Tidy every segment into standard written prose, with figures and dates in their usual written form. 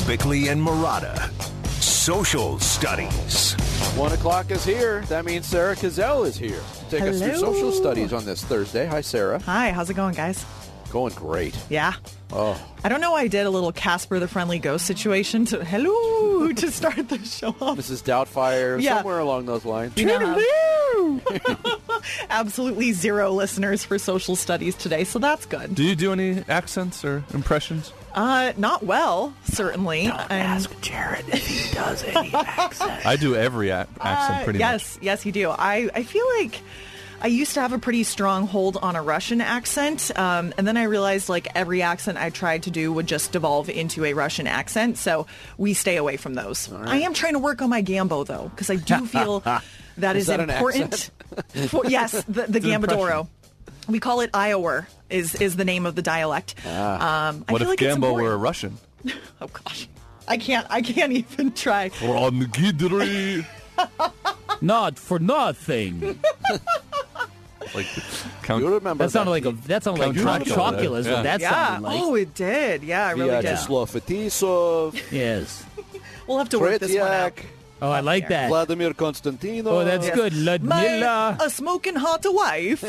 Bickley and Murata. Social Studies. 1 o'clock is here. That means Sarah Cazell is here to take us through Hello. social studies on this Thursday. Hi, Sarah. Hi, how's it going, guys? Going great. Yeah. Oh, I don't know why I did a little Casper the Friendly Ghost situation to hello to start the show off. Mrs. Doubtfire, Yeah. somewhere along those lines. You know how- Absolutely zero listeners for social studies today, so that's good. Do you do any accents or impressions? Not well, certainly. Jared if he does any accent. I do every accent pretty much. Yes, you do. I feel like I used to have a pretty strong hold on a Russian accent, and then I realized like every accent I tried to do would just devolve into a Russian accent, so we stay away from those. I am trying to work on my Gambo, though, because I do feel that is that an important. Yes, the Gambadoro. We call it Iowa, is the name of the dialect. I What feel if like it's Gambo were a important. Russian? Oh, gosh. I can't even try. Or on the Gidri. Not for nothing. Like Count. You remember That sounded like Count Count Chocula. Chocula is Yeah. what that Yeah. sounded like. Oh, it did. Yeah, I really did. Vyacheslav Fetisov, Yes. We'll have to work this one out. Tretiak, Oh, I like that. Vladimir Konstantinov. Oh, that's good. Ludmilla. A smoking hot wife.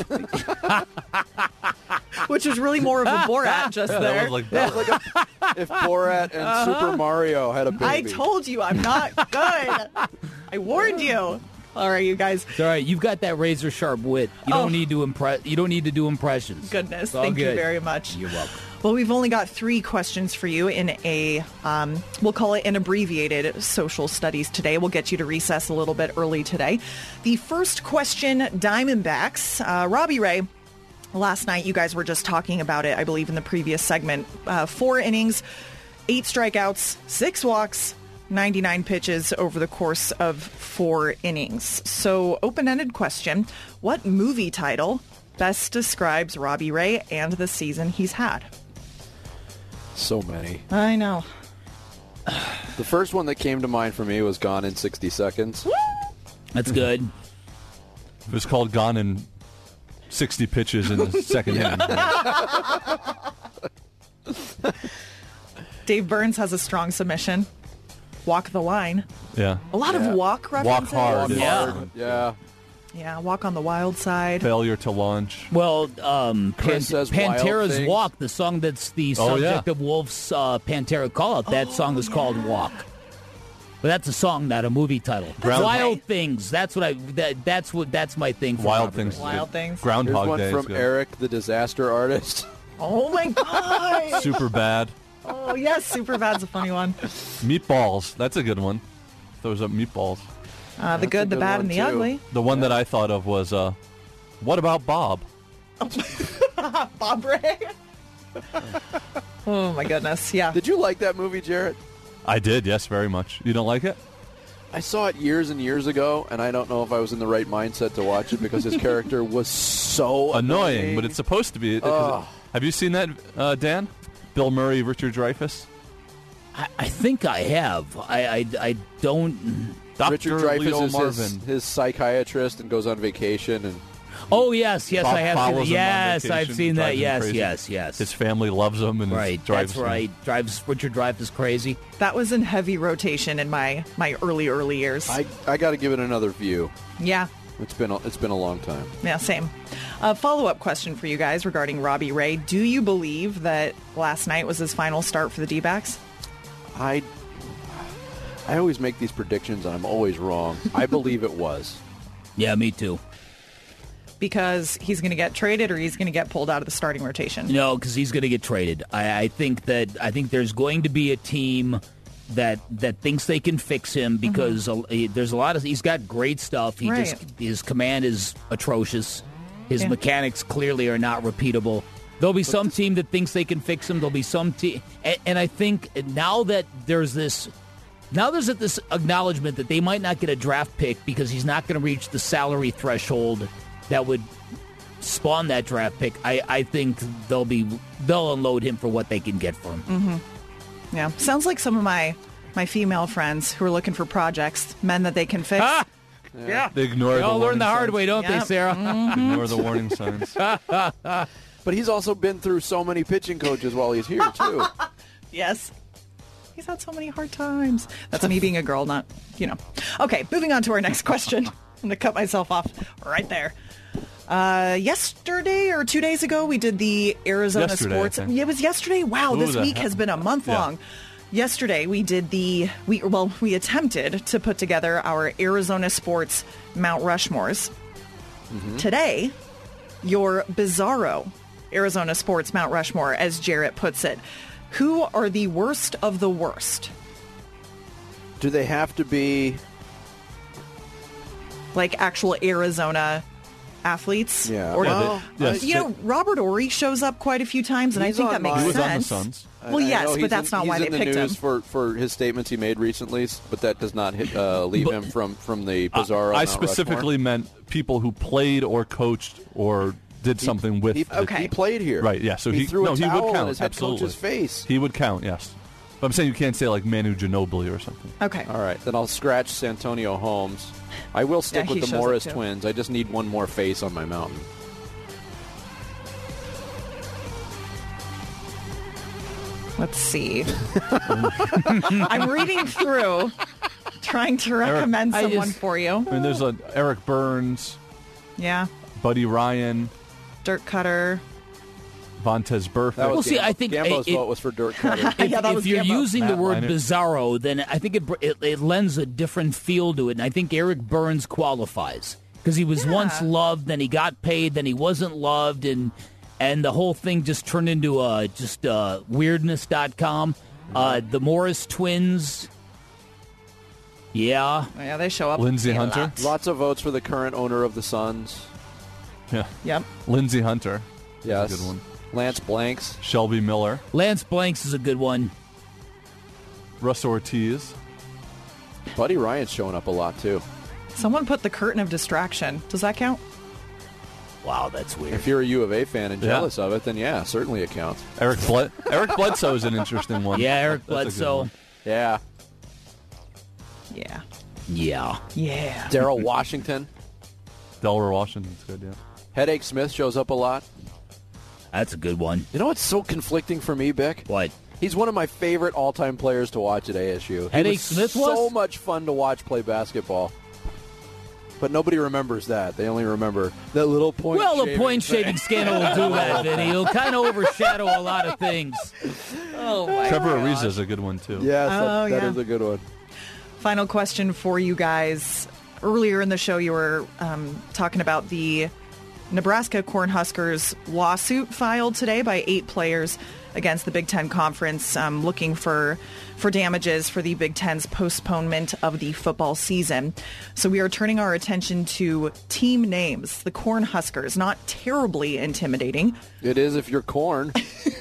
Which is really more of a Borat just That there. was like That was like if Borat and Super Mario had a baby. I told you I'm not good. I warned you. All right, you guys. It's all right. You've got that razor sharp wit. You don't need to impress. You don't need to do impressions. Goodness, It's all thank you good. very much. You're welcome. Well, we've only got 3 questions for you in a, we'll call it an abbreviated social studies today. We'll get you to recess a little bit early today. The first question, Diamondbacks. Robbie Ray, last night you guys were just talking about it, I believe, in the previous segment. 4 innings, 8 strikeouts, 6 walks, 99 pitches over the course of 4 innings. So, open-ended question, what movie title best describes Robbie Ray and the season he's had? So many. I know. The first one that came to mind for me was Gone in 60 Seconds. That's good. It was called Gone in 60 pitches in the second inning. Dave Burns has a strong submission. Walk the line. Yeah. A lot of walk references. hard. Yeah. Yeah. Yeah, walk on the wild side. Failure to launch. Well, Chris says Wild Pantera's Things. Walk, the song that's the Oh, subject yeah. of Wolf's Pantera call-out, that song is called Walk. But that's a song, not a movie title. Ground- Wild Things. That's what that's my thing for Wild Robert Things. Ray. is Wild good. Things. Here's Groundhog one Day is from good. Eric, the disaster artist. Oh my god! Super bad. Oh yes, Superbad's a funny one. Meatballs. That's a good one. Throws up meatballs. The good, the good bad, one, and the too. ugly. The one that I thought of was, what about Bob? Bob Ray. Oh my goodness! Yeah. Did you like that movie, Jarrett? I did, yes, very much. You don't like it? I saw it years and years ago, and I don't know if I was in the right mindset to watch it because his character was so Annoying, but it's supposed to be. Have you seen that, Dan? Bill Murray, Richard Dreyfuss? I think I have. I don't... Dr. Richard Leo Dreyfuss is Marvin. his psychiatrist and goes on vacation. And Oh, yes, Bob I have seen follows that. him on Yes, vacation, I've seen that. drives him Yes, crazy. yes. His family loves him and Right, drives that's him. right. Drives Richard Dreyfuss crazy. That was in heavy rotation in my early years. I got to give it another view. Yeah. It's been a long time. Yeah, same. Follow-up question for you guys regarding Robbie Ray. Do you believe that last night was his final start for the D-backs? I always make these predictions and I'm always wrong. I believe it was. Yeah, me too. Because he's going to get traded or he's going to get pulled out of the starting rotation? No, because he's going to get traded. I think there's going to be a team that thinks they can fix him because there's a lot of he's got great stuff. His command is atrocious. His mechanics clearly are not repeatable. There'll be some team that thinks they can fix him. There'll be some team, and I think now there's this acknowledgement that they might not get a draft pick because he's not going to reach the salary threshold that would spawn that draft pick. I think they'll unload him for what they can get for him. Mm-hmm. Yeah, sounds like some of my female friends who are looking for projects, men that they can fix. Ah! Yeah, They ignore They all the learn the warning hard signs. way, don't they, Yep. Sarah? Ignore the warning signs. But he's also been through so many pitching coaches while he's here, too. Yes. He's had so many hard times. That's me being a girl, not, Okay, moving on to our next question. I'm going to cut myself off right there. Yesterday or 2 days ago, we did the Arizona Sports. It was yesterday? Wow, this week has been a month long. Yesterday, we did we attempted to put together our Arizona Sports Mount Rushmores. Mm-hmm. Today, your bizarro Arizona Sports Mount Rushmore, as Jarrett puts it. Who are the worst of the worst? Do they have to be like actual Arizona athletes? Yeah. Or Robert Ory shows up quite a few times, and I think that makes sense. He was on the Suns. Well, yes, but that's not why they picked him. He's in the news for his statements he made recently, but that does not leave him from the bizarro. I specifically meant people who played or coached or did something with. He played here, right? Yeah, so he threw a towel would count. on his head Absolutely. coach's face. He would count, yes. But I'm saying you can't say like Manu Ginobili or something. Okay, all right, then I'll scratch Santonio Holmes. I will stick with the Morris twins. I just need one more face on my mountain. Let's see. I'm reading through, trying to recommend someone for you. I mean, there's Eric Burns. Yeah. Buddy Ryan. Dirk Cutter. Vontez Burfict. I think Gambo's vote was for Dirk Cutter. If you're using the word bizarro, then I think it lends a different feel to it, and I think Eric Burns qualifies because he was once loved, then he got paid, then he wasn't loved, and the whole thing just turned into weirdness.com. The Morris twins. Yeah. Yeah, they show up. Lindsey Hunter. Lots of votes for the current owner of the Suns. Yeah. Yep. Lindsey Hunter. Yes. That's a good one. Lance Blanks. Shelby Miller. Lance Blanks is a good one. Russ Ortiz. Buddy Ryan's showing up a lot, too. Someone put the curtain of distraction. Does that count? Wow, that's weird. If you're a U of A fan and jealous of it, then yeah, certainly it counts. Eric Bledsoe is an interesting one. Yeah, Eric Bledsoe. Yeah. Yeah. Yeah. Yeah. Daryl Washington. Delaware Washington's good, yeah. Headache Smith shows up a lot. That's a good one. You know what's so conflicting for me, Bick? What? He's one of my favorite all-time players to watch at ASU. Headache Smith was? So much fun to watch play basketball. But nobody remembers that. They only remember that little point. Well, the point shaving scandal will do that, Vinny. It'll kind of overshadow a lot of things. Oh, my Trevor Ariza is a good one, too. Yes, that is a good one. Final question for you guys. Earlier in the show, you were talking about the Nebraska Cornhuskers lawsuit filed today by 8 players against the Big Ten Conference, looking for damages for the Big Ten's postponement of the football season. So we are turning our attention to team names, the Cornhuskers. Not terribly intimidating. It is if you're corn.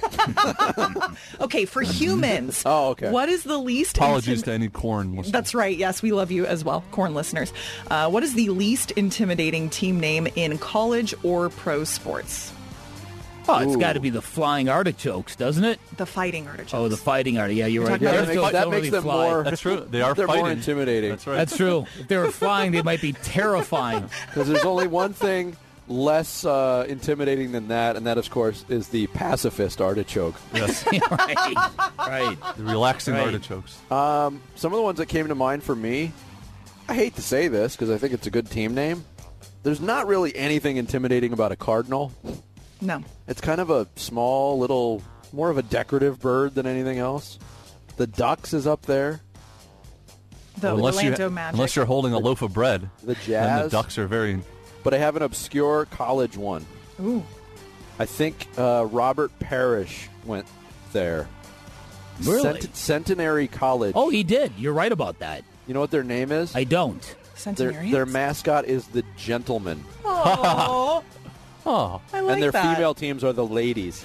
Okay, for humans. Oh, okay. What is the least... Apologies to any corn listeners. That's right. Yes, we love you as well, corn listeners. What is the least intimidating team name in college or pro sports? Oh, it's got to be the Flying Artichokes, doesn't it? The Fighting Artichokes. Oh, the Fighting Artichokes. Yeah, you're right. That makes them more... That's true. They are They're fighting. more intimidating. That's right. That's true. If they were flying, they might be terrifying. Because there's only one thing less intimidating than that, and that, of course, is the pacifist artichoke. Yes. Right. The relaxing artichokes. Some of the ones that came to mind for me, I hate to say this because I think it's a good team name. There's not really anything intimidating about a cardinal. No. It's kind of a small, little, more of a decorative bird than anything else. The Ducks is up there. The Orlando Magic. Unless you're holding a loaf of bread. The Jazz. Then the Ducks are very... But I have an obscure college one. Ooh. I think Robert Parrish went there. Really? Centenary College. Oh, he did. You're right about that. You know what their name is? I don't. Centenarians? Their mascot is the Gentleman. Oh. Oh. I like and their that. female teams are the Ladies.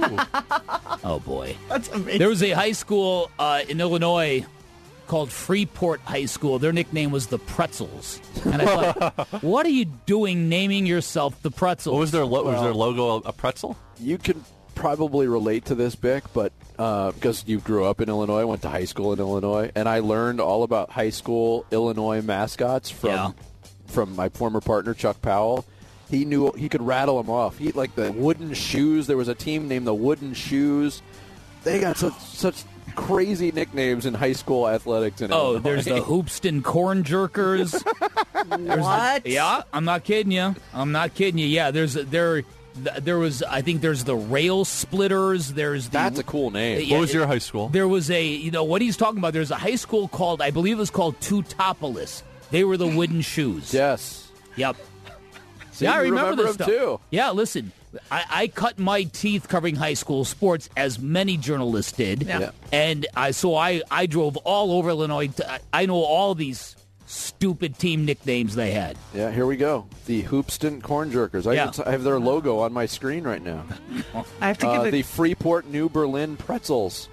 Oh, boy. That's amazing. There was a high school in Illinois called Freeport High School. Their nickname was the Pretzels. And I thought, what are you doing naming yourself the Pretzels? What was their was their logo a pretzel? You can probably relate to this, Bick, but because you grew up in Illinois, went to high school in Illinois, and I learned all about high school Illinois mascots from my former partner, Chuck Powell. He knew he could rattle them off. He like the Wooden Shoes. There was a team named the Wooden Shoes. They got such crazy nicknames in high school athletics in Illinois. There's the Hoopston Corn Jerkers. What? Yeah, I'm not kidding you. Yeah, there was, I think there's the Rail Splitters. That's a cool name. What was your high school? There was what he's talking about. There's a high school called, I believe it was called Teutopolis. They were the wooden shoes. Yes. Yep. See, yeah, I you remember this them stuff. too. Yeah, listen, I cut my teeth covering high school sports, as many journalists did. Yeah. And I drove all over Illinois. I know all these stupid team nicknames they had. Yeah, here we go. The Hoopston Corn Jerkers. I have their logo on my screen right now. I have to give the Freeport New Berlin Pretzels.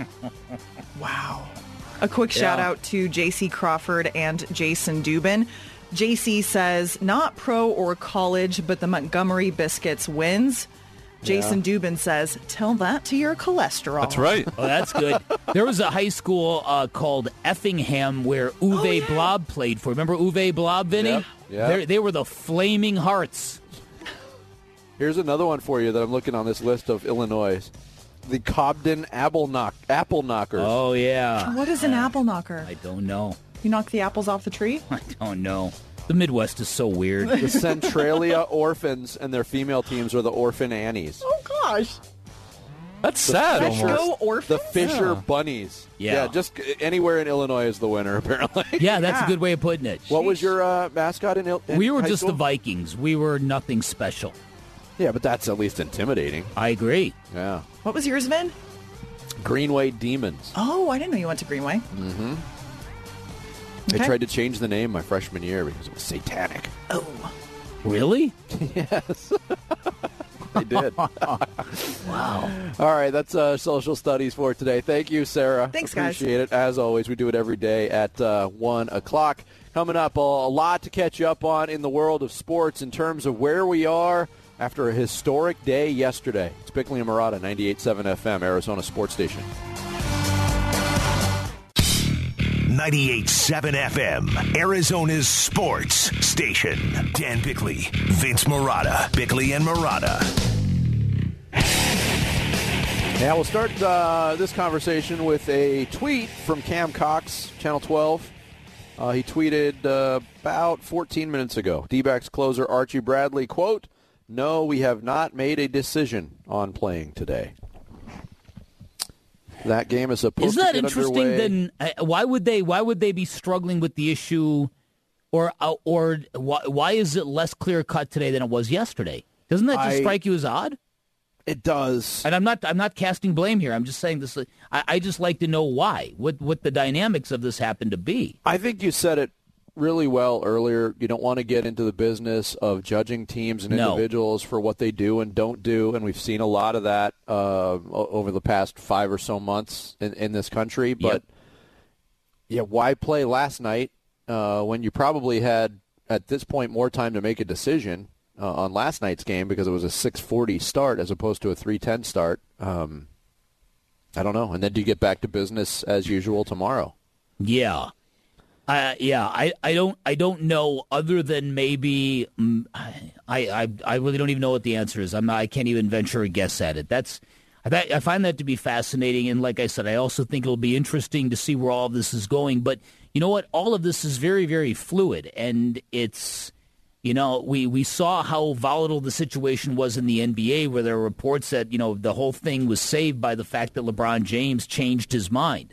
Wow. A quick shout out to J.C. Crawford and Jason Dubin. J.C. says, not pro or college, but the Montgomery Biscuits wins. Jason Dubin says, tell that to your cholesterol. That's right. Oh, that's good. There was a high school called Effingham where Uwe Blob played for. Remember Uwe Blob, Vinny? Yep. Yeah. They were the Flaming Hearts. Here's another one for you that I'm looking on this list of Illinois. The Cobden Apple Knockers. Oh, yeah. What is an apple knocker? I don't know. You knock the apples off the tree? I don't know. The Midwest is so weird. The Centralia Orphans and their female teams are the Orphan Annies. Oh, gosh. That's sad. Let's Almost. go Orphans? The Fisher Bunnies. Yeah. Just anywhere in Illinois is the winner, apparently. Yeah, that's a good way of putting it. What was your mascot in We were high just school? the Vikings. We were nothing special. Yeah, but that's at least intimidating. I agree. Yeah. What was yours, Vin? Greenway Demons. Oh, I didn't know you went to Greenway. Mm-hmm. Okay. I tried to change the name my freshman year because it was satanic. Oh. Really? Yes. I did. Wow. All right, that's social studies for today. Thank you, Sarah. Thanks, guys. Appreciate it. As always, we do it every day at 1 o'clock. Coming up, a lot to catch you up on in the world of sports in terms of where we are after a historic day yesterday. It's Bickley and Murata, 98.7 FM, Arizona Sports Station. 98.7 FM, Arizona's sports station. Dan Bickley, Vince Murata, Bickley and Murata. Yeah, we'll start this conversation with a tweet from Cam Cox, Channel 12. He tweeted about 14 minutes ago. D-backs closer Archie Bradley, quote, "No, we have not made a decision on playing today." That game is supposed Isn't that to get interesting? underway. Then why would they be struggling with the issue, or why is it less clear cut today than it was yesterday? Doesn't that just strike you as odd? It does. And I'm not casting blame here. I'm just saying this. I just like to know why. What the dynamics of this happen to be. I think you said it really well earlier. You don't want to get into the business of judging teams and individuals for what they do and don't do, and we've seen a lot of that over the past 5 or so months in this country. But yeah, why play last night when you probably had at this point more time to make a decision on last night's game because it was a 6:40 start as opposed to a 3:10 start? I don't know. And then do you get back to business as usual tomorrow? Yeah. I don't know. Other than maybe, I really don't even know what the answer is. I can't even venture a guess at it. I find that to be fascinating, and like I said, I also think it'll be interesting to see where all of this is going. But you know what? All of this is very, very fluid, and it's, we saw how volatile the situation was in the NBA, where there were reports that the whole thing was saved by the fact that LeBron James changed his mind.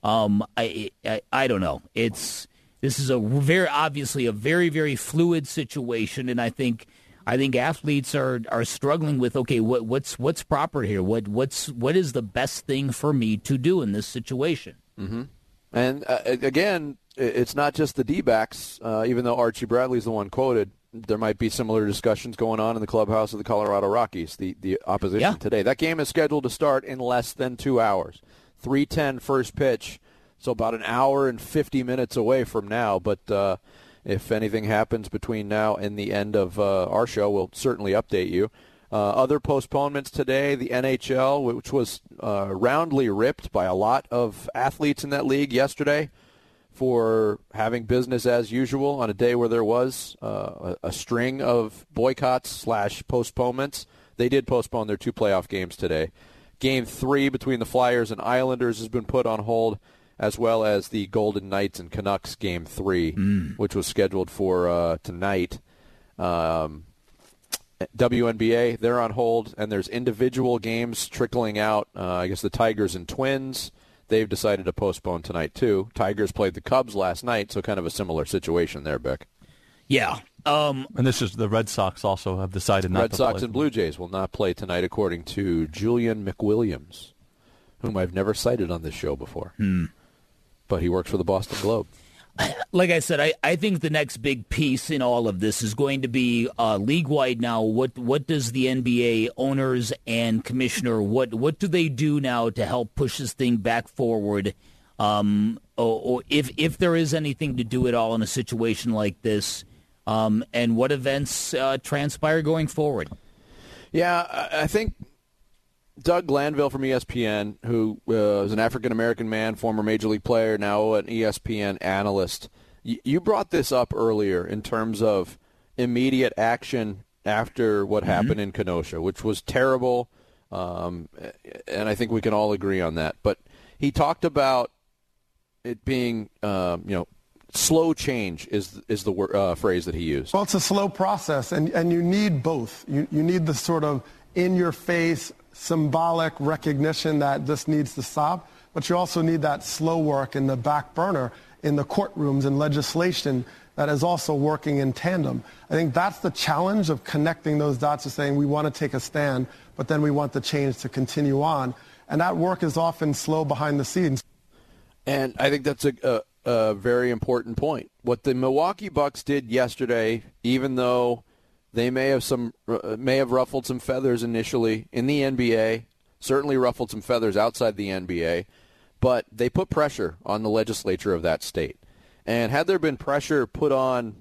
I don't know. This is obviously a very, very fluid situation, and I think athletes are struggling with, okay, what's proper here? What is the best thing for me to do in this situation? Mm-hmm. And again, it's not just the D-backs. Even though Archie Bradley's the one quoted, there might be similar discussions going on in the clubhouse of the Colorado Rockies, the opposition today. That game is scheduled to start in less than 2 hours. 3:10 first pitch, so about an hour and 50 minutes away from now. But if anything happens between now and the end of our show, we'll certainly update you. Other postponements today, the NHL, which was roundly ripped by a lot of athletes in that league yesterday for having business as usual on a day where there was a string of boycotts / postponements. They did postpone their 2 playoff games today. Game 3 between the Flyers and Islanders has been put on hold, as well as the Golden Knights and Canucks Game 3, which was scheduled for tonight. WNBA, they're on hold, and there's individual games trickling out. I guess the Tigers and Twins, they've decided to postpone tonight, too. Tigers played the Cubs last night, so kind of a similar situation there, Beck. Yeah. And this is the Red Sox also have decided not Red to play. Red Sox and Blue Jays will not play tonight, according to Julian McWilliams, whom I've never cited on this show before. But he works for the Boston Globe. Like I said, I think the next big piece in all of this is going to be league-wide now. What does the NBA owners and commissioner, what do they do now to help push this thing back forward? Or if there is anything to do at all in a situation like this, and what events transpire going forward? Yeah, I think Doug Glanville from ESPN, who is an African-American man, former Major League player, now an ESPN analyst. You brought this up earlier in terms of immediate action after what happened in Kenosha, which was terrible, and I think we can all agree on that. But he talked about it being, slow change is the phrase that he used. Well, it's a slow process, and you need both. You need the sort of in-your-face, symbolic recognition that this needs to stop, but you also need that slow work in the back burner in the courtrooms and legislation that is also working in tandem. I think that's the challenge of connecting those dots of saying we want to take a stand, but then we want the change to continue on. And that work is often slow behind the scenes. And I think that's a very important point. What the Milwaukee Bucks did yesterday, even though they may have ruffled some feathers initially in the NBA, certainly ruffled some feathers outside the NBA, but they put pressure on the legislature of that state. And had there been pressure put on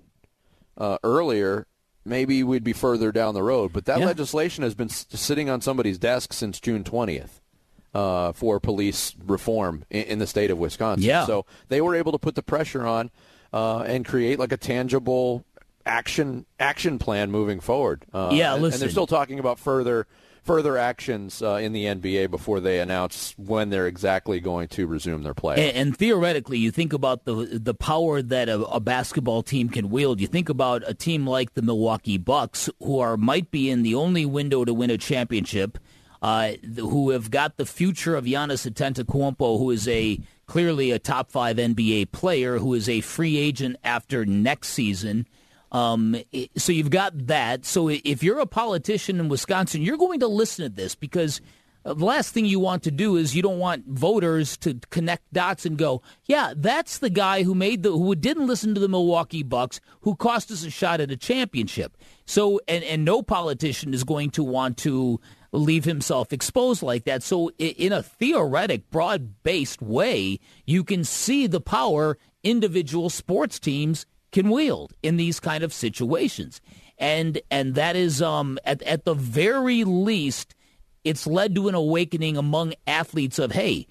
earlier, maybe we'd be further down the road. But that legislation has been sitting on somebody's desk since June 20th for police reform in the state of Wisconsin. Yeah. So they were able to put the pressure on and create like a tangible action plan moving forward. Listen. And they're still talking about further actions in the NBA before they announce when they're exactly going to resume their play. And theoretically, you think about the power that a basketball team can wield. You think about a team like the Milwaukee Bucks, who might be in the only window to win a championship, who have got the future of Giannis Antetokounmpo, who is clearly a top 5 NBA player, who is a free agent after next season. So you've got that. So if you're a politician in Wisconsin, you're going to listen to this, because the last thing you want to do is you don't want voters to connect dots and go, yeah, that's the guy who didn't listen to the Milwaukee Bucks, who cost us a shot at a championship. So and no politician is going to want to leave himself exposed like that. So in a theoretic, broad-based way, you can see the power individual sports teams can wield in these kind of situations. And that is, at the very least, it's led to an awakening among athletes of, hey,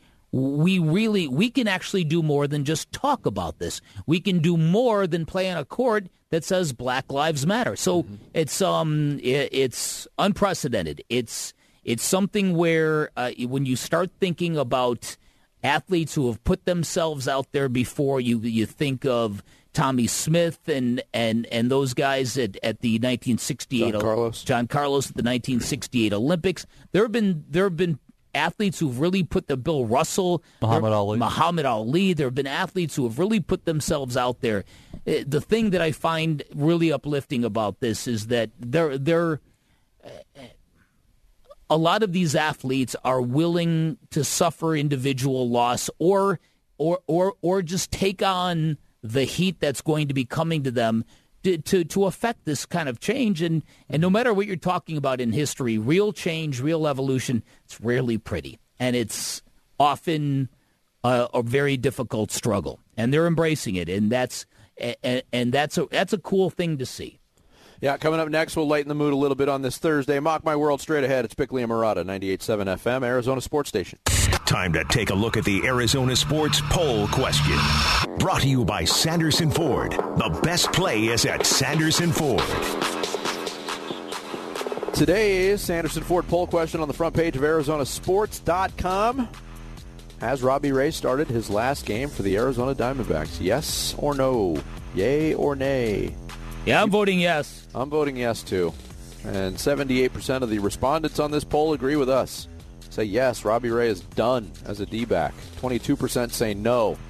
we can actually do more than just talk about this. We can do more than play on a court that says Black Lives Matter. So it's unprecedented. It's something where when you start thinking about athletes who have put themselves out there before, you think of Tommy Smith and those guys at the 1968 John Carlos at the 1968 Olympics. There have been athletes who've really put Bill Russell, Muhammad Ali. There have been athletes who have really put themselves out there. The thing that I find really uplifting about this is that a lot of these athletes are willing to suffer individual loss or just take on the heat that's going to be coming to them to affect this kind of change. And no matter what you're talking about in history, real change, real evolution, it's rarely pretty. And it's often a very difficult struggle. And they're embracing it. And that's a cool thing to see. Yeah, coming up next, we'll lighten the mood a little bit on this Thursday. Mock My World straight ahead. It's Bickley and Murata, 98.7 FM, Arizona Sports Station. Time to take a look at the Arizona Sports Poll Question. Brought to you by Sanderson Ford. The best play is at Sanderson Ford. Today's Sanderson Ford poll question on the front page of ArizonaSports.com. Has Robbie Ray started his last game for the Arizona Diamondbacks? Yes or no? Yay or nay? Yeah, I'm voting yes. I'm voting yes, too. And 78% of the respondents on this poll agree with us. Say yes, Robbie Ray is done as a D-back. 22% say no.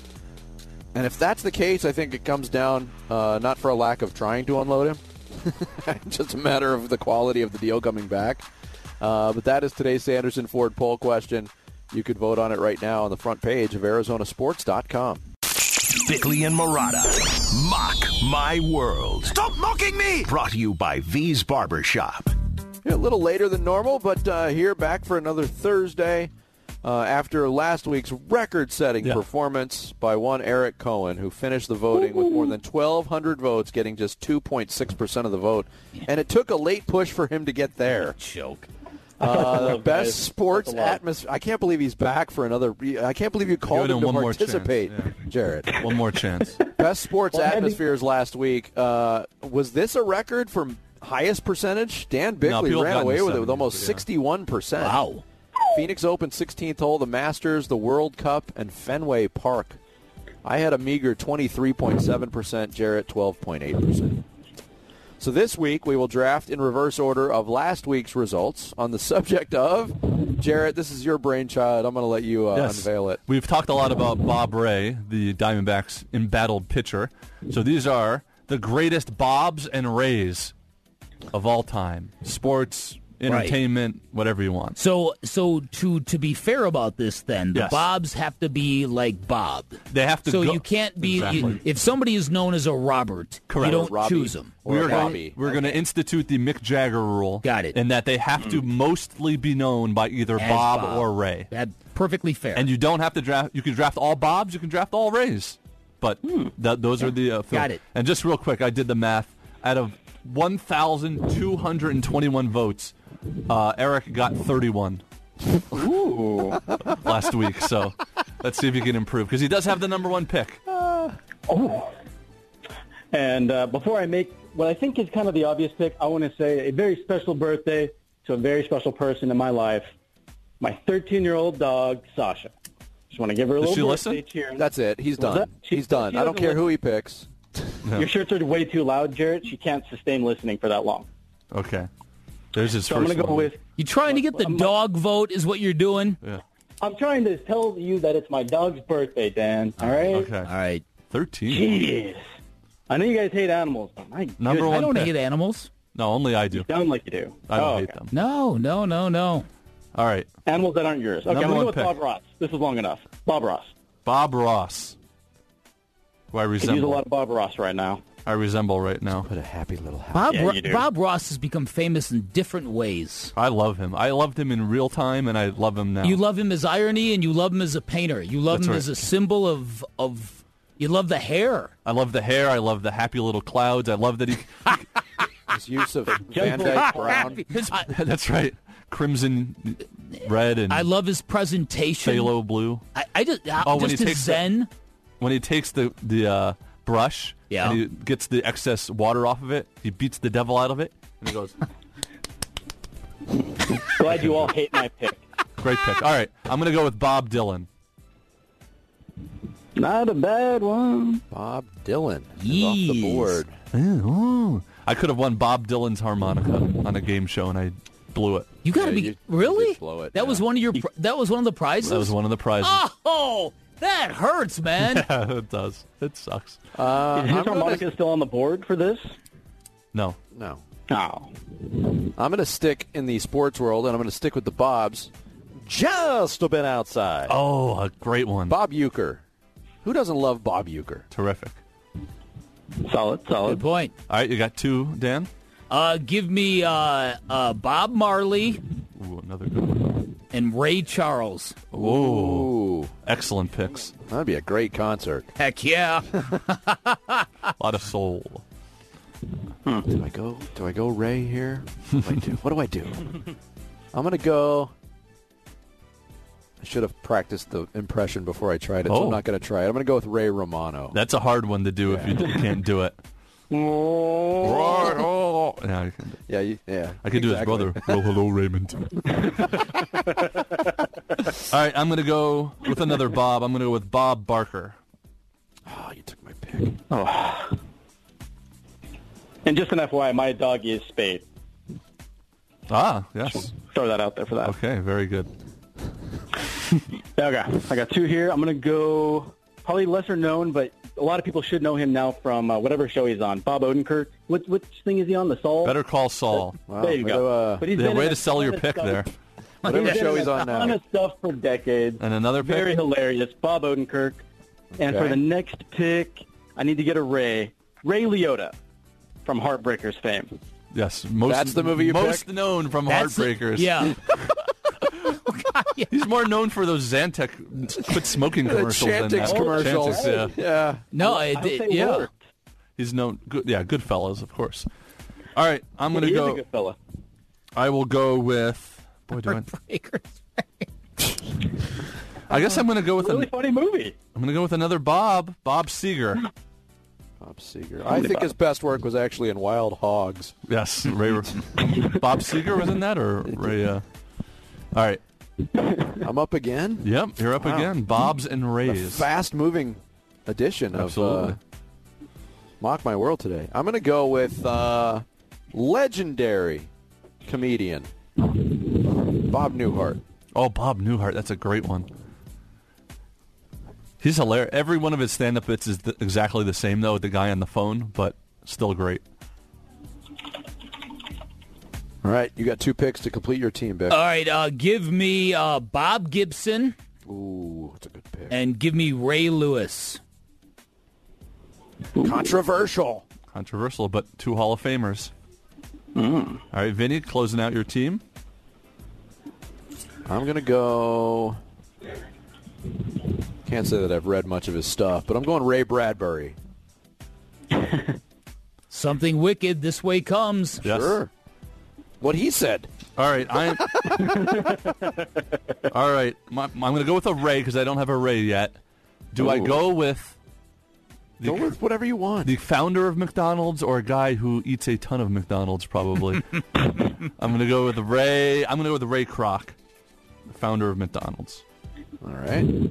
And if that's the case, I think it comes down not for a lack of trying to unload him. Just a matter of the quality of the deal coming back. But that is today's Sanderson Ford poll question. You could vote on it right now on the front page of ArizonaSports.com. Bickley and Marotta. Mock My World. Stop mocking me! Brought to you by V's Barbershop. Yeah, a little later than normal, but here back for another Thursday after last week's record-setting performance by one Eric Cohen, who finished the voting with more than 1,200 votes, getting just 2.6% of the vote. And it took a late push for him to get there. Joke. The best sports atmosphere. I can't believe he's back for another. I can't believe you called him to participate, Jarrett. One more chance. Best sports atmospheres last week. Was this a record for highest percentage? Dan Bickley ran away with it with almost 61%. Wow. Phoenix Open 16th hole, the Masters, the World Cup, and Fenway Park. I had a meager 23.7%, Jarrett 12.8%. So this week we will draft in reverse order of last week's results on the subject of, Jarrett, this is your brainchild. I'm going to let you unveil it. We've talked a lot about Bob Ray, the Diamondbacks' embattled pitcher. So these are the greatest Bobs and Rays of all time. Sports, entertainment, whatever you want. So to be fair about this, then the Bobs have to be like Bob. They have to. So you can't be if somebody is known as a Robert, you don't choose them. We're going to institute the Mick Jagger rule. Got it. And that they have to mostly be known by either Bob or Ray. That's perfectly fair. And you don't have to draft. You can draft all Bobs. You can draft all Rays. But those are the. Got it. And just real quick, I did the math. Out of 1,221 votes. Eric got 31 last week, so let's see if he can improve, because he does have the number one pick. And before I make what I think is kind of the obvious pick, I want to say a very special birthday to a very special person in my life, my 13-year-old dog, Sasha. Just want to give her a little birthday cheer. That's it. He's done. He's done. I don't care who he picks. No. Your shirts are way too loud, Jarrett. She can't sustain listening for that long. Okay. There's his so first I'm going to go with... You trying to get the dog vote is what you're doing? Yeah. I'm trying to tell you that it's my dog's birthday, Dan. All right? Okay. All right. 13. Jeez. I know you guys hate animals, but my number one I don't pick. hate animals. No, only I do. You sound like you do. I don't hate them. No. All right. Animals that aren't yours. Okay, I'm going to go with Bob Ross. This is long enough. Bob Ross. Bob Ross. Who I resemble. I use a lot of Bob Ross right now. I resemble right now. Put a happy little house. Bob Ross has become famous in different ways. I love him. I loved him in real time, and I love him now. You love him as irony, and you love him as a painter. You love him as a symbol of. You love the hair. I love the hair. I love the happy little clouds. I love that he. His use of Van Dyke brown. That's right. Crimson, red, and I love his presentation. Phthalo blue. I just when he takes zen. When he takes the brush and he gets the excess water off of it, he beats the devil out of it, and he goes. Glad you all hate my pick. Great pick. All right, I'm going to go with Bob Dylan. Not a bad one. Bob Dylan is off the board. I could have won Bob Dylan's harmonica on a game show, and I blew it. You got to be really? You blow it, that was one of your. That was one of the prizes. That was one of the prizes. Oh, that hurts, man. Yeah, it does. It sucks. Is his harmonica still on the board for this? No. No. Oh. I'm going to stick in the sports world, and I'm going to stick with the Bobs. Just a bit outside. Oh, a great one. Bob Uecker. Who doesn't love Bob Uecker? Terrific. Solid. Good point. All right, you got two, Dan? Give me Bob Marley. Ooh, another good one. And Ray Charles. Ooh. Excellent picks. That'd be a great concert. Heck yeah. A lot of soul. Do I go Ray here? What do I do? I'm going to go... I should have practiced the impression before I tried it, so I'm not going to try it. I'm going to go with Ray Romano. That's a hard one to do if you can't do it. I could do his brother. Well, hello, Raymond. All right, I'm going to go with another Bob. I'm going to go with Bob Barker. Oh, you took my pick. Oh. And just an FYI, my dog is Spade. Ah, yes. Throw that out there for that. Okay, very good. Okay, I got two here. I'm going to go probably lesser known, but a lot of people should know him now from whatever show he's on. Bob Odenkirk. Which thing is he on? The Saul? Better Call Saul. Wow, there you go. But he's been way to sell your pick stuff. there. Whatever show he's on now. A ton of stuff for decades. And another pick? Very hilarious. Bob Odenkirk. And for the next pick, I need to get a Ray Liotta from Heartbreakers fame. Yes. That's the movie you most picked? known from Heartbreakers. Yeah. He's more known for those Zantac quit smoking commercials than Chantix that. commercials. Chantix, Yeah. No, yeah. Worked. He's known. Goodfellas, of course. All right, I'm going to He go. is a good fella. I will go with. Boy, do I. Heartbreakers. I guess I'm going to go with Really funny movie. I'm going to go with another Bob Seger. Bob Seger. I think his best work was actually in Wild Hogs. Yes, Ray. Bob Seger was in that, or Ray? All right. I'm up again? Yep, you're up again. Bob's and Rays. Fast-moving edition of Mock My World today. I'm going to go with legendary comedian Bob Newhart. Oh, Bob Newhart. That's a great one. He's hilarious. Every one of his stand-up bits is exactly the same, though, with the guy on the phone, but still great. All right, you got two picks to complete your team, Bick. All right, give me Bob Gibson. Ooh, that's a good pick. And give me Ray Lewis. Controversial, but two Hall of Famers. All right, Vinny, closing out your team. I'm going to go... Can't say that I've read much of his stuff, but I'm going Ray Bradbury. Something wicked this way comes. Yes. Sure. What he said. All right, All right, I'm going to go with a Ray because I don't have a Ray yet. Do I go with... Go with whatever you want. The founder of McDonald's or a guy who eats a ton of McDonald's, probably? I'm going to go with Ray. I'm going to go with Ray Kroc, the founder of McDonald's. All right.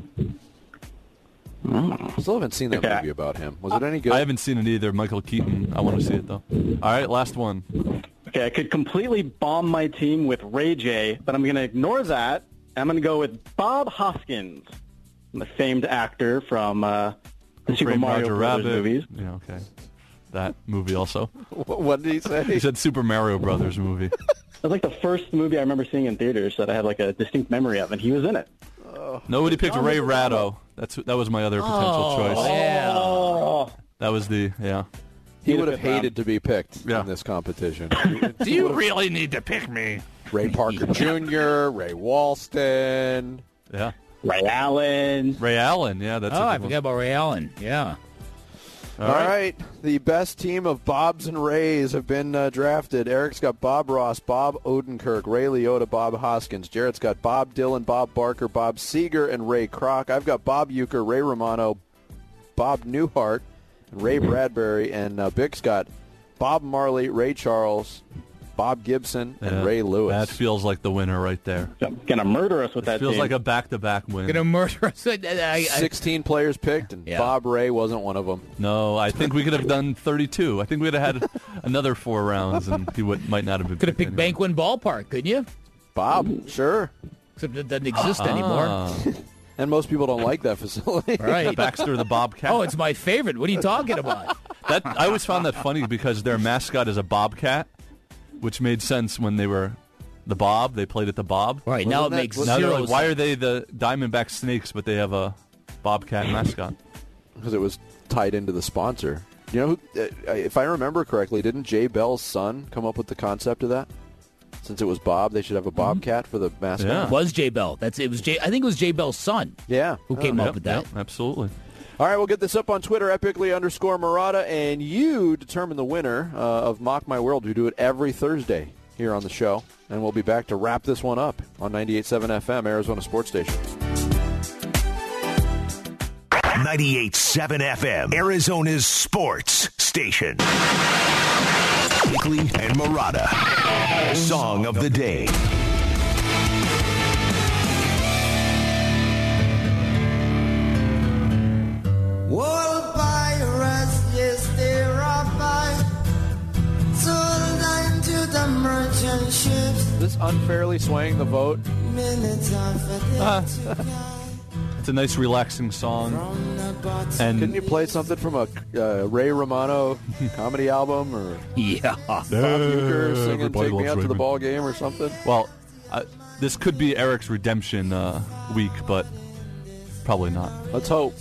Still haven't seen that movie about him. Was it any good? I haven't seen it either. Michael Keaton. I want to see it, though. All right, last one. Okay, I could completely bomb my team with Ray J, but I'm going to ignore that. I'm going to go with Bob Hoskins, the famed actor from the Super Mario Brothers movies. Yeah, okay. That movie also. What did he say? He said Super Mario Brothers movie. It was like the first movie I remember seeing in theaters that I had like a distinct memory of, and he was in it. Nobody picked Ray Ratto. That was my other potential choice. Yeah. That was He would have hated to be picked in this competition. Do you really need to pick me? Ray Parker Jr., Ray Walston. Yeah. Ray Allen. Yeah, that's I forgot about Ray Allen. Yeah. All right. The best team of Bobs and Rays have been drafted. Eric's got Bob Ross, Bob Odenkirk, Ray Liotta, Bob Hoskins. Jarrett's got Bob Dylan, Bob Barker, Bob Seger, and Ray Kroc. I've got Bob Uecker, Ray Romano, Bob Newhart, and Ray Bradbury. And Bick's got Bob Marley, Ray Charles, Bob Gibson, and Ray Lewis. That feels like the winner right there. Going to murder us with that feels team. like a back-to-back win. Going to murder us. 16 players picked, and Bob Ray wasn't one of them. No, I think we could have done 32. I think we'd have had another 4 rounds, and he might not have been. Could have picked Banquin Ballpark, couldn't you? Bob, sure. Except it doesn't exist anymore. And most people don't like that facility. Right. Baxter the Bobcat. Oh, it's my favorite. What are you talking about? I always found that funny because their mascot is a bobcat, which made sense when they were the Bob. They played at the Bob. Right, now it makes now zero they're like, why sense. are they the Diamondback Snakes, but they have a bobcat mascot? Because it was tied into the sponsor. You know, if I remember correctly, didn't Jay Bell's son come up with the concept of that? Since it was Bob, they should have a bobcat for the mascot. Yeah. It was Jay Bell. I think it was Jay Bell's son. Yeah. Who came up with that. Yep, absolutely. All right, we'll get this up on Twitter, epically_Murata, and you determine the winner of Mock My World. We do it every Thursday here on the show, and we'll be back to wrap this one up on 98.7 FM, Arizona Sports Station. 98.7 FM, Arizona's sports station. Bickley and Marotta. Song of the day. This unfairly swaying the vote. It's a nice, relaxing song. And couldn't you play something from a Ray Romano comedy album, or Bob Uecker singing "Take Me Out to the Ball Game" or something? Well, this could be Eric's redemption week, but probably not. Let's hope.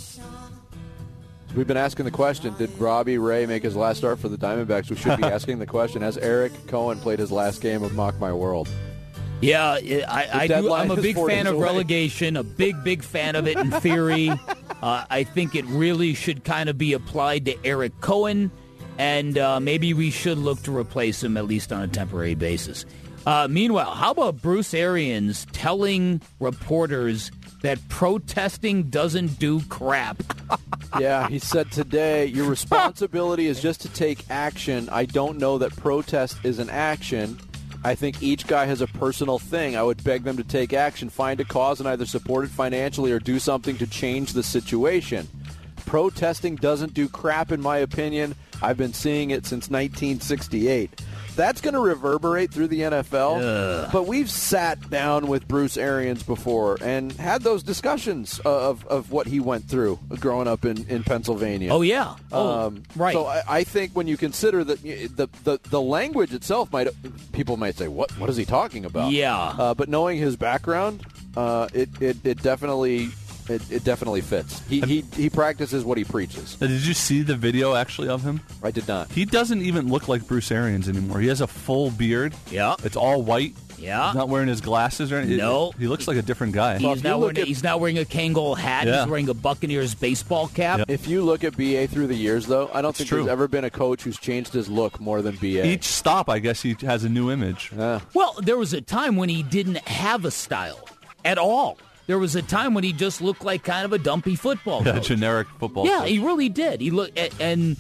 We've been asking the question, did Robbie Ray make his last start for the Diamondbacks? We should be asking the question, has Eric Cohen played his last game of Mock My World? Yeah, I do. I'm a big fan of relegation, a big fan of it in theory. I think it really should kind of be applied to Eric Cohen, and maybe we should look to replace him, at least on a temporary basis. Meanwhile, how about Bruce Arians telling reporters that protesting doesn't do crap? Yeah, he said today, your responsibility is just to take action. I don't know that protest is an action. I think each guy has a personal thing. I would beg them to take action, find a cause, and either support it financially or do something to change the situation. Protesting doesn't do crap, in my opinion. I've been seeing it since 1968. That's going to reverberate through the NFL, but we've sat down with Bruce Arians before and had those discussions of what he went through growing up in Pennsylvania. Oh, yeah. Right. So I think when you consider that the language itself, people might say, what is he talking about? Yeah. But knowing his background, it definitely... It definitely fits. He practices what he preaches. Did you see the video actually of him? I did not. He doesn't even look like Bruce Arians anymore. He has a full beard. Yeah. It's all white. Yeah. He's not wearing his glasses or anything. No. He looks like a different guy. He's not wearing a Kangol hat. Yeah. He's wearing a Buccaneers baseball cap. Yep. If you look at BA through the years, though, I don't think there's ever been a coach who's changed his look more than BA. Each stop, I guess, he has a new image. Well, there was a time when he didn't have a style at all. There was a time when he just looked like kind of a dumpy football coach. Generic football Yeah, coach. he really did. He looked and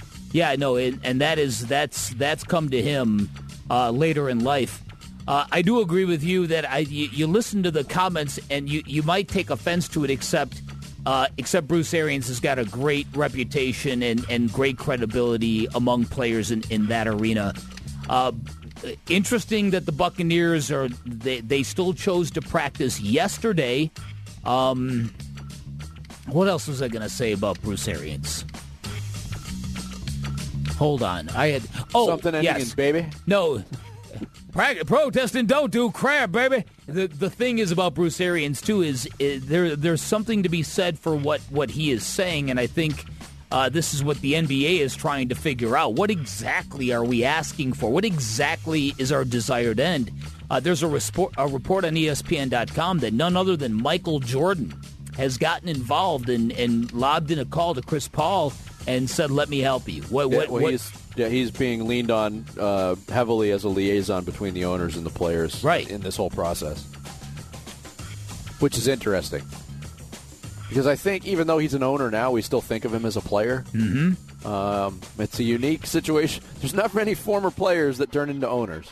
that's come to him later in life. I do agree with you that you listen to the comments and you might take offense to it, except Bruce Arians has got a great reputation and great credibility among players in that arena. Interesting that the Buccaneers they still chose to practice yesterday. What else was I going to say about Bruce Arians? Hold on, I had something ending in baby. No, protesting don't do crap, baby. The thing is about Bruce Arians too is there's something to be said for what he is saying, and I think. This is what the NBA is trying to figure out. What exactly are we asking for? What exactly is our desired end? There's a report on ESPN.com that none other than Michael Jordan has gotten involved and lobbed in a call to Chris Paul and said, let me help you. He's being leaned on heavily as a liaison between the owners and the players in this whole process, which is interesting. Because I think even though he's an owner now, we still think of him as a player. Mm-hmm. It's a unique situation. There's not many former players that turn into owners.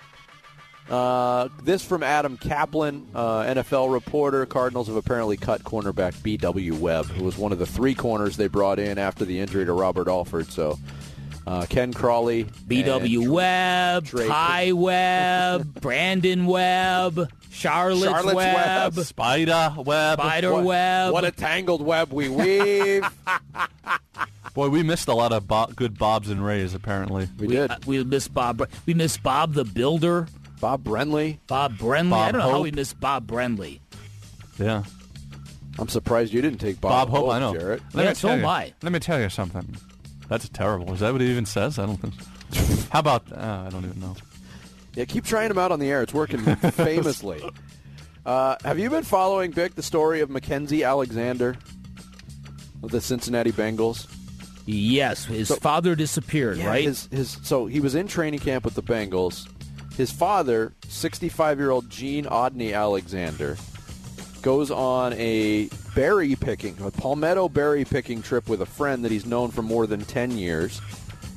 This from Adam Kaplan, NFL reporter. Cardinals have apparently cut cornerback B.W. Webb, who was one of the three corners they brought in after the injury to Robert Alford. So Ken Crawley, B.W. Webb, Ty Webb, Brandon Webb, Charlotte's Webb, Spider Webb. Webb. What a tangled web we weave. Boy, we missed a lot of good Bobs and Rays, apparently. We did. We missed Bob. We missed Bob the Builder. Bob Brenly. I don't know how we missed Bob Brenly. Yeah. I'm surprised you didn't take Bob Hope, I know. Jarrett. So am I. Let me tell you something. That's terrible. Is that what he even says? I don't think so. How about, I don't even know. Yeah, keep trying him out on the air. It's working famously. Have you been following, Bick, the story of Mackenzie Alexander of the Cincinnati Bengals? Yes, his father disappeared, right? So he was in training camp with the Bengals. His father, 65-year-old Gene Odney Alexander, goes on a palmetto berry picking trip with a friend that he's known for more than 10 years.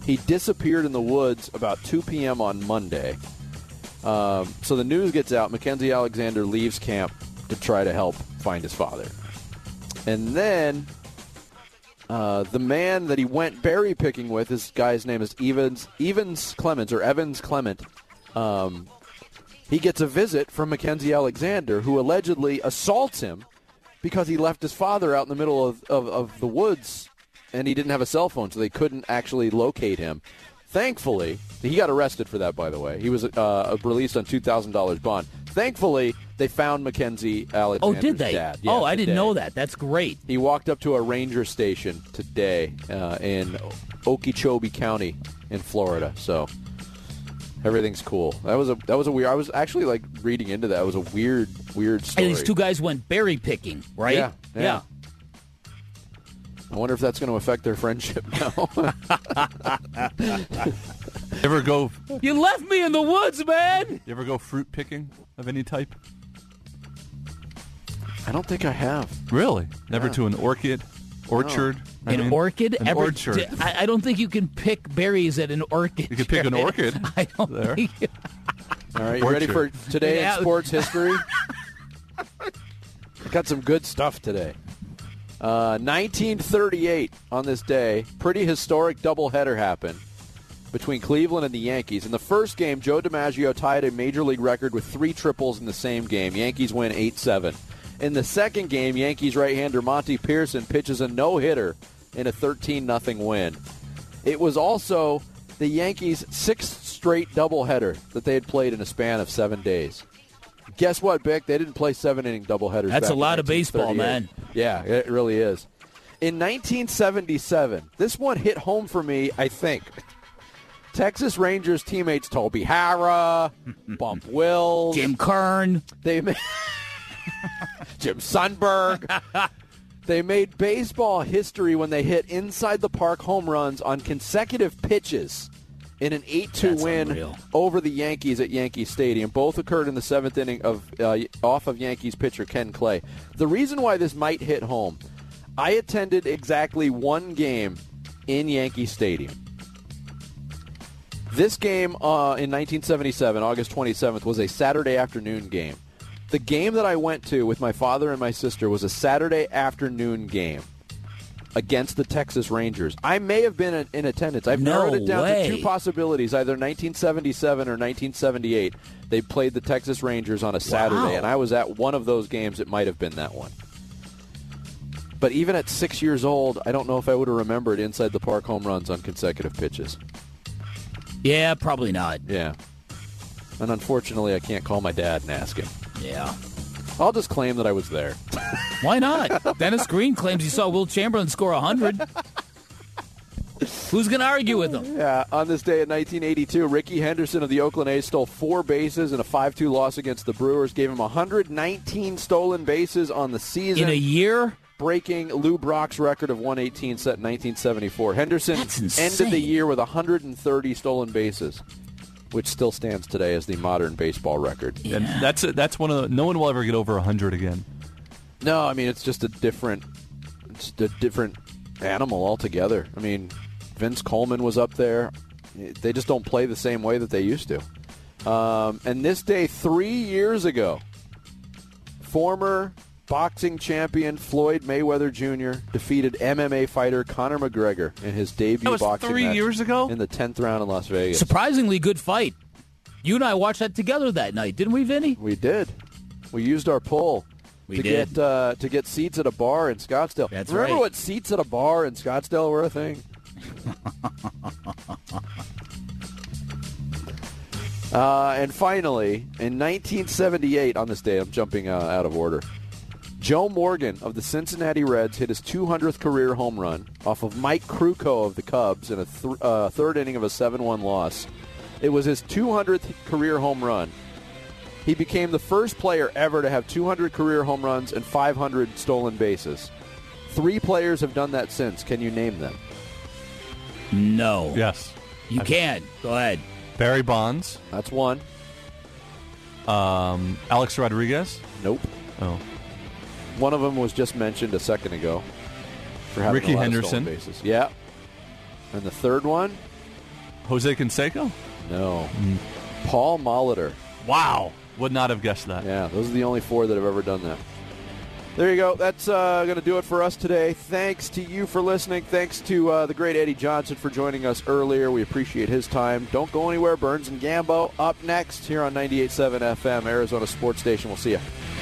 He disappeared in the woods about 2 p.m. on Monday. So the news gets out. Mackenzie Alexander leaves camp to try to help find his father. And then the man that he went berry picking with, this guy's name is Evans Clement. He gets a visit from Mackenzie Alexander, who allegedly assaults him because he left his father out in the middle of the woods, and he didn't have a cell phone, so they couldn't actually locate him. Thankfully, he got arrested for that, by the way. He was released on $2,000 bond. Thankfully, they found Mackenzie Alexander's Oh, did they? dad. Yeah, I didn't know that. That's great. He walked up to a ranger station today in Okeechobee County in Florida, so everything's cool. That was a weird. I was actually like reading into that. It was a weird story. And these two guys went berry picking, right? Yeah. I wonder if that's going to affect their friendship now. Ever go? You left me in the woods, man. You ever go fruit picking of any type? I don't think I have. Really? Never to an orchard? Orchard? An orchid? Orchard. I don't think you can pick berries at an orchid. You can pick an orchid. I don't there. think. All right, you ready for today in sports history? Got some good stuff today. 1938, on this day, pretty historic doubleheader happened between Cleveland and the Yankees. In the first game, Joe DiMaggio tied a major league record with 3 triples in the same game. Yankees win 8-7. In the second game, Yankees right-hander Monty Pearson pitches a no-hitter in a 13-0 win. It was also the Yankees' 6th straight doubleheader that they had played in a span of 7 days. Guess what, Bick? They didn't play 7-inning doubleheaders. That's back a lot in of baseball, man. Yeah, it really is. In 1977, this one hit home for me, I think. Texas Rangers teammates Toby Harrah, Bump Wills, Jim Kern, Jim Sundberg. They made baseball history when they hit inside the park home runs on consecutive pitches in an 8-2 win over the Yankees at Yankee Stadium. Both occurred in the 7th inning off of Yankees pitcher Ken Clay. The reason why this might hit home, I attended exactly one game in Yankee Stadium. This game in 1977, August 27th, was a Saturday afternoon game. The game that I went to with my father and my sister was a Saturday afternoon game against the Texas Rangers. I may have been in attendance. I've narrowed it down to 2 possibilities, either 1977 or 1978. They played the Texas Rangers on a Saturday, and I was at one of those games. It might have been that one. But even at 6 years old, I don't know if I would have remembered inside the park home runs on consecutive pitches. Yeah, probably not. Yeah. And unfortunately, I can't call my dad and ask him. Yeah. I'll just claim that I was there. Why not? Dennis Green claims he saw Will Chamberlain score 100. Who's going to argue with him? Yeah, on this day in 1982, Ricky Henderson of the Oakland A's stole 4 bases in a 5-2 loss against the Brewers, gave him 119 stolen bases on the season. In a year? Breaking Lou Brock's record of 118 set in 1974. Henderson ended the year with 130 stolen bases, which still stands today as the modern baseball record. Yeah. And that's one of the, no one will ever get over 100 again. No, I mean it's just a different animal altogether. I mean, Vince Coleman was up there. They just don't play the same way that they used to. And this day 3 years ago, former boxing champion Floyd Mayweather Jr. defeated MMA fighter Conor McGregor in his debut boxing 3 match years ago in the 10th round in Las Vegas. Surprisingly good fight. You and I watched that together that night, didn't we, Vinny? We did. We used our poll to get seats at a bar in Scottsdale. Remember what seats at a bar in Scottsdale were a thing? And finally, in 1978, on this day, I'm jumping out of order, Joe Morgan of the Cincinnati Reds hit his 200th career home run off of Mike Krukow of the Cubs in a third inning of a 7-1 loss. It was his 200th career home run. He became the first player ever to have 200 career home runs and 500 stolen bases. 3 players have done that since. Can you name them? No. Yes. You can. Go ahead. Barry Bonds. That's one. Alex Rodriguez. Nope. Oh. One of them was just mentioned a second ago. For having Ricky a lot Henderson. Of stolen bases. Yeah. And the third one? Jose Canseco? No. Paul Molitor. Wow. Would not have guessed that. Yeah, those are the only 4 that have ever done that. There you go. That's going to do it for us today. Thanks to you for listening. Thanks to the great Eddie Johnson for joining us earlier. We appreciate his time. Don't go anywhere. Burns and Gambo up next here on 98.7 FM, Arizona Sports Station. We'll see you.